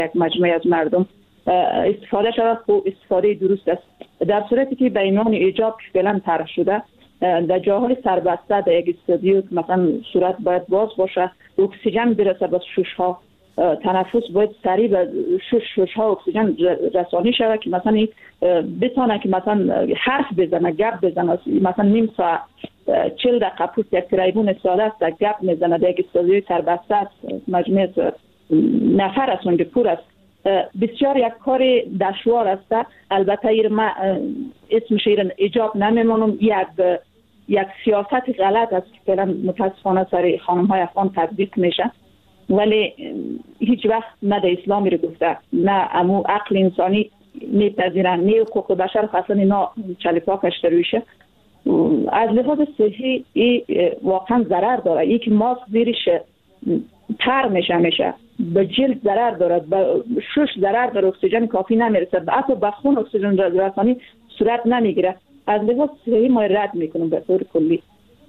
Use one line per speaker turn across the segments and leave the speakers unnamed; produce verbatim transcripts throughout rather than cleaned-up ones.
یک مجموعه از مردم استفاده شود خوب استفاده درست است. در صورتی که بیان ایجاب که فعلا طرح شده در جاهای سربسته در یک استودیو مثلا صورت باید باز باشه، اکسیژن برسه به شش ها، تنفس باید سریع به شش شش ها اکسیژن رسانی شود که مثلا بتونه که مثلا حرف بزنه، گپ بزنه، مثلا نیم ساعت چهل دقیقه پشت یک تریبون ساده است گپ میزنه در یک استودیوی سربسته است، مجموعه نفر است اونجا پر است. بسیار یک کار دشوار است. البته ایر ما اسمش ایران ایجاب نمیمونم، یک یک سیاست غلط است که فعلا متاسفانه سر خانم های افغان تطبیق میشه، ولی هیچ وقت نه در اسلامی رو گفته نه امو عقل انسانی میپذیرن، نه حقوق بشر خاصا نه چلیپا کشته رویشه. از لحاظ صحی ای واقعا ضرر داره. ای که ماسک زیرش تر میشه میشه به جلد ضرر دارد، به شش ضرر داره، اکسیژن کافی نمیرسه، حتی به خون اکسیژن رسانی صورت نمیگیره. از لحاظ صحی ما رد میکنم به طور کلی.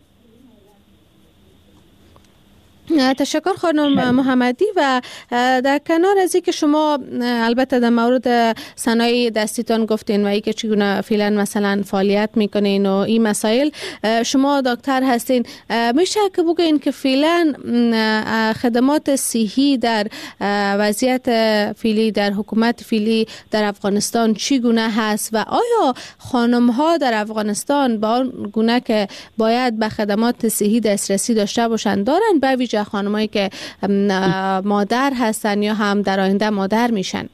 تشکر خانم محمدی. و در کنار از اینکه شما البته در مورد صنایع دستیتان گفتین و اینکه چگونه فعلا مثلا فعالیت میکنین و این مسائل، شما دکتر هستین، میشه که بگین که فعلا خدمات صحی در وضعیت فعلی در حکومت فعلی در افغانستان چگونه هست و آیا خانم ها در افغانستان با آن گونه که باید به خدمات صحی دسترسی داشته باشند دارن، به ویژه خانمایی که مادر هستن یا هم در آینده مادر میشن؟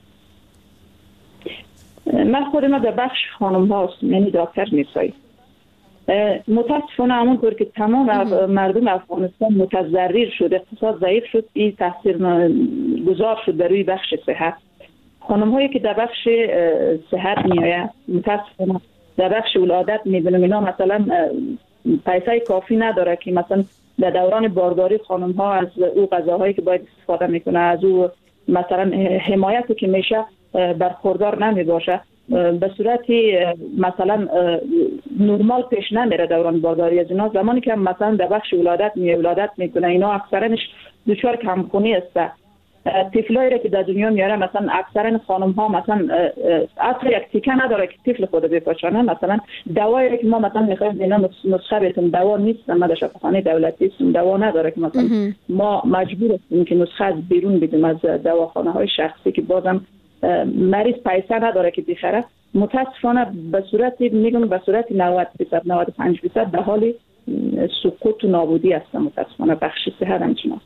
من خودم در بخش خانم هاست، یعنی دکتر نیستایی. متاسفانه همونطور که تمام مردم افغانستان متضرر شد، اقتصاد ضعیف شد، این تاثیر گذار شد در روی بخش صحت. خانم هایی که در بخش صحت میآید متاسفانه در بخش ولادت میبینم اینا مثلا پیسه کافی نداره که مثلا در دوران بارداری خانم ها از او غذاهایی که باید استفاده میکنه، از او مثلا حمایتی که میشه برخوردار نمی باشه، به صورتی مثلا نرمال پیش نمیره دوران بارداری. از اینا زمانی که مثلا در بخش ولادت می ولادت میکنه اینا اکثرنش دچار کمخونی است. طفلایی را که در دنیا میاره مثلا اکثرا خانم ها مثلا اصلا یک تیکه نداره که طفل خود بپاشانه. مثلا دوایی که ما مثلا میخوایم اینا نسخه بهتون دوا نیست، ما در شفاخانه دولتی هستیم دوا نداره که مثلا ما مجبور هستیم که نسخه از بیرون بدیم از دواخانه های شخصی که بازم مریض پیسه نداره که بخره. متاسفانه به صورت میگم به صورت نود درصد نود و پنج درصد به حال سقوط و نابودی است. متاسفانه بخش صحت همچنان.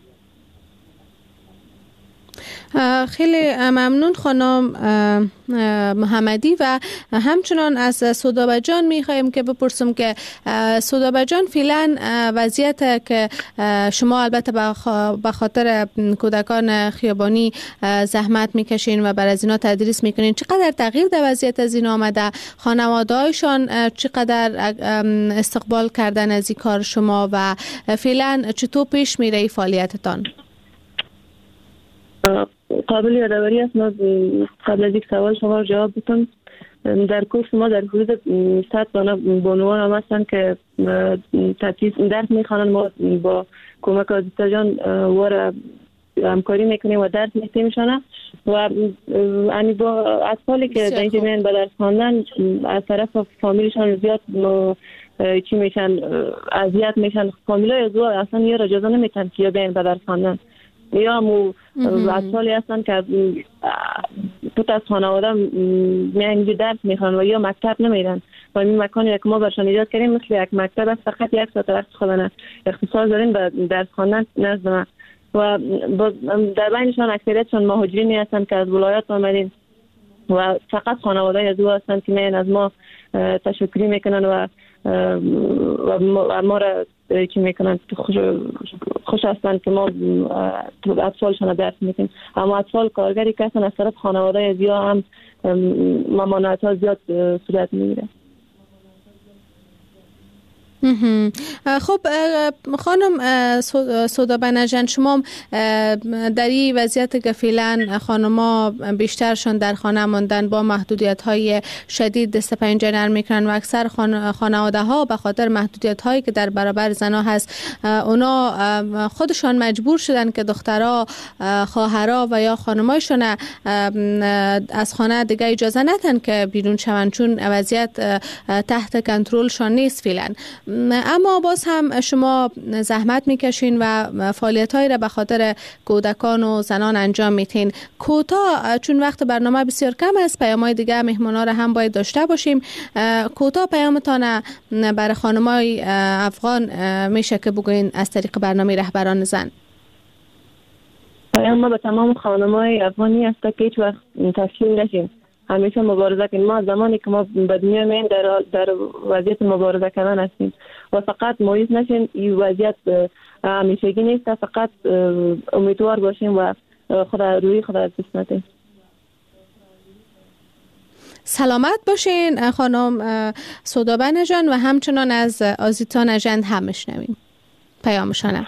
خیلی ممنون خانم محمدی. و همچنان از سودابه جان میخوایم که بپرسم که سودابه جان فعلا وضعیت که شما البته به خاطر کودکان خیابانی زحمت میکشین و بر از اینا تدریس میکنین، چقدر تغییر در وضعیت از این آمده؟ خانواده هایشان چقدر استقبال کردن از این کار شما و فعلا چطور پیش میره این فعالیتتان؟
قابل یادآوری است. ما قبل از یک سوال شما رو جواب بدم. در کورس ما در حدود صد دانه بانوان هم هستن که تدریس درس میخوانند. ما با کمک آزیتا جان وار همکاری میکنیم و درس میتیمشانه و یعنی با اطفالی که در اینجا میان به درس خواندن از طرف فامیلشان زیاد چی میشن، اذیت میشن. فامیلای از اصلا یه را اجازه نمیتن که بیان به درس خواندن. یا مو اطفالی هستن که پوت از خانواده میان درس میخوان و یا مکتب نمیرن و این مکانی که ما برشان ایجاد کردیم مثل یک مکتب است، فقط یک ساعت وقت خودن اختصاص دارین به درس خواندن نزد ما. و در بینشان اکثریتشان مهاجرینی هستن که از ولایات آمدین و فقط خانواده از او هستن که میان از ما تشکری میکنن و و ما را چی میکنن خوش خوش هستن که ما اطفالشان درس میکنیم. اما اطفال کارگری که هستن از طرف خانواده زیاد هم ممانعت ها زیاد صورت میگیره.
خب خانم سودا بنجان، شما در این وضعیت که فعلا خانم‌ها بیشترشان در خانه ماندن با محدودیت‌های شدید دست پنجه نرم میکنن و اکثر خانواده‌ها به خاطر محدودیت‌هایی که در برابر زن‌ها هست اونا خودشان مجبور شدن که دخترها، خواهرها و یا خانمایشان از خانه دیگه اجازه ندن که بیرون شوند چون وضعیت تحت کنترلشان نیست فعلا. اما باز هم شما زحمت میکشین و فعالیت‌هایی را به خاطر کودکان و زنان انجام میتین. کوتاه چون وقت برنامه بسیار کم است، پیام‌های دیگه مهمانا را هم باید داشته باشیم. کوتاه پیامتان برای خانمای افغان میشه که بگوین از طریق برنامه رهبران زن؟
پیام ما به تمام خانمای افغانی است که هیچ وقت تسلیم نشیم، همیشه مبارزه کنیم. ما زمانی که ما به دنیا میاییم در در وضعیت مبارزه کردن هستیم و فقط مایوس نشیم. این وضعیت همیشگی نیست، فقط امیدوار باشیم و خدا روی خدا از دست ندیم.
سلامت باشین خانم سودا بنجان و همچنان از آزیتا نژند هم میشنویم پیامشان.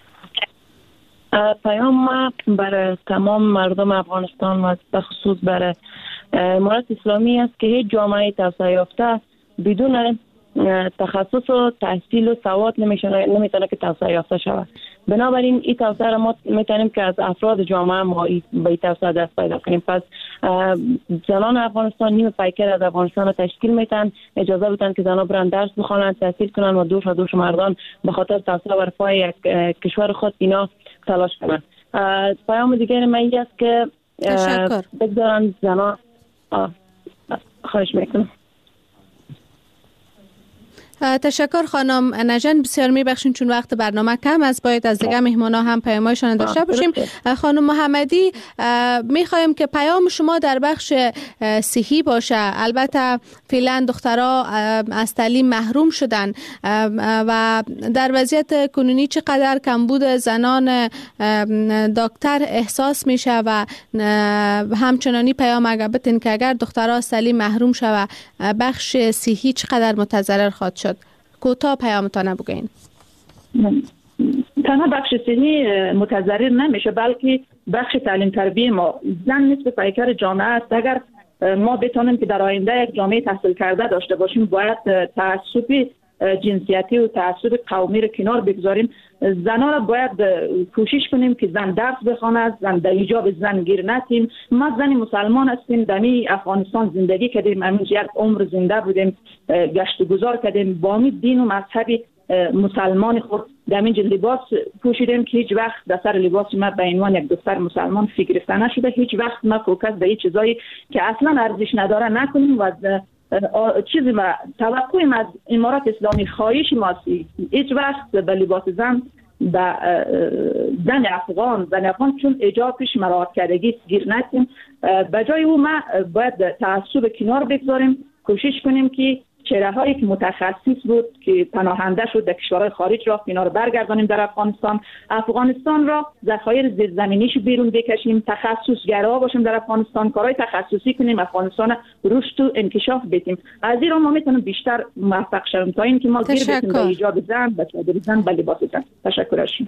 پیام ما برای تمام مردم افغانستان و به خصوص برای امارات اسلامی است که هیچ جامعه توسعه یافته بدون تخصص و تحصیل و سواد نمیشه نمیتونه که توسعه یافته شود. بنابراین این توسعه را ما میتونیم که از افراد جامعه ما به توسعه دست پیدا کنیم. پس زنان افغانستان نیم پیکر از افغانستان را تشکیل میتن، اجازه بدن که زنان برن درس بخوانند، تحصیل کنند و دوش و دوش مردان به خاطر توسعه و رفاه کشور خود اینا تلاش کنند. پیام دیگر من این است که بگذارن زنان خواهش میکنم.
تشکر خانم نژند، بسیار میبخشین چون وقت برنامه کم است، باید از دیگه مهمانا هم پیامایشان داشته باشیم. خانم محمدی، میخوایم که پیام شما در بخش صحی باشه. البته فعلا دخترها از تعلیم محروم شدن و در وضعیت کنونی چقدر کمبود زنان دکتر احساس میشه و همچنانی پیام اگر بتین که اگر دخترها از تعلیم محروم شود بخش صحی چقدر متضرر خواهد شد. کوتاه پیامتان بگین.
تنها بخش صحی متضرر نمیشه بلکه بخش تعلیم تربیه ما. زن نصف پیکر جامعه است. اگر ما بتونیم که در آینده یک جامعه تحصیل کرده داشته باشیم باید تعصب جنسیتی و تعصب قومی رو کنار بگذاریم. زنان را باید کوشش کنیم که زن درس بخواند، زن در حجاب زن گیر نتیم. ما زن مسلمان هستیم، در افغانستان زندگی کردیم، همین یک عمر زنده بودیم، گشت و گذار کردیم، با می دین و مذهب مسلمان خود در اینجا لباس پوشیدیم که هیچ وقت در سر لباس ما به عنوان یک دختر مسلمان فکر گرفته نشده. هیچ وقت ما فوکس به این چیزایی که اصلا ارزش نداره نکنیم و چیزی ما توقعیم از امارات اسلامی خواهش ماست هیچ وقت به لباس زن به زن افغان زن افغان چون حجابش مراعات کردگی گیر نتیم. به جای او ما باید تعصب کنار بگذاریم، کوشش کنیم که چهره هایی که متخصص بود که پناهنده شد در کشورهای خارج را اینا رو برگردانیم در افغانستان. افغانستان را ذخایر زیرزمینیش بیرون بکشیم، تخصصگرا باشیم در افغانستان، کارهای تخصصی کنیم، افغانستان رشد و انکشاف بدیم. از این را ما میتونیم بیشتر موفق شویم تا اینکه ما گیر بتیم به حجاب زن، به چادر زن، به لباس زن. تشکرشون.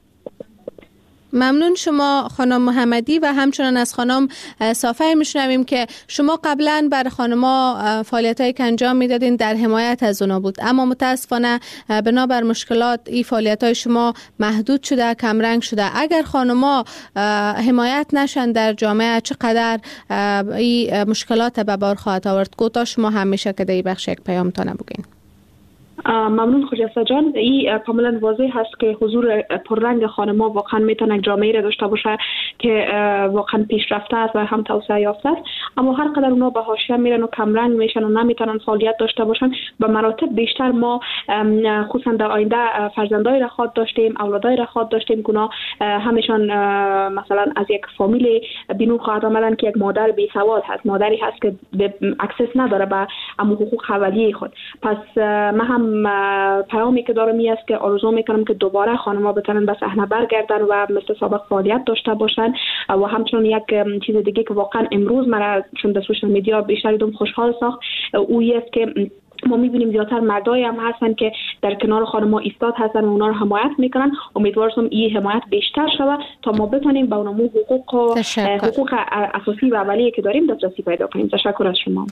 ممنون شما خانم محمدی و همچنان از خانم صافی میشنویم که شما قبلا بر خانما فعالیتایی که انجام میدادین در حمایت از اونا بود، اما متاسفانه بنابر مشکلات این فعالیتای شما محدود شده، کمرنگ شده. اگر خانما حمایت نشن در جامعه چقدر این مشکلات به بار خواهد آورد؟ کوتاه شما همیشه که در این بخش یک پیامتان بگین.
ممنون خجسته جان. این کاملا واضح هست که حضور پررنگ خانم‌ها واقعا میتونه جامعه را داشته باشه که واقعا پیشرفته است و هم توسعه یافته است، اما هر قدر اونا به حاشیه میرن و کمرنگ میشن و نمیتونن فعالیت داشته باشن به مراتب بیشتر ما خصوصا در آینده فرزندای را خواد داشتیم، اولادای را خواد داشتیم که اونا همشان مثلا از یک فامیل بینو خواهد آمدن که یک مادر بی سواد هست، مادری هست که اکسس نداره به امو حقوق اولیه خود. پس ما هم پیامی که دارم این است که آرزو میکنم که دوباره خانم‌ها بتونن به صحنه برگردن و مثل سابق فعالیت داشته باشن و همچنین یک چیز دیگه که واقعا امروز مرا چون در سوشال میدیا بیشتر دوم خوشحال ساخت او است که ما می‌بینیم زیادتر مردای هم هستن که در کنار خانم‌ها ایستاد هستن و اونا رو حمایت میکنن. امیدوارم این حمایت بیشتر شود تا ما بتونیم به اونمو حقوق و حقوق اساسی و اولیه که داریم دسترسی پیدا کنیم. تشکر از شما.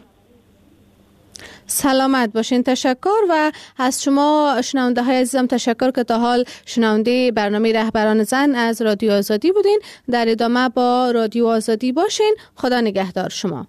سلامت باشین. تشکر. و از شما شنونده های عزیزم تشکر که تا حال شنونده برنامه رهبران زن از رادیو آزادی بودین. در ادامه با رادیو آزادی باشین. خدا نگهدار شما.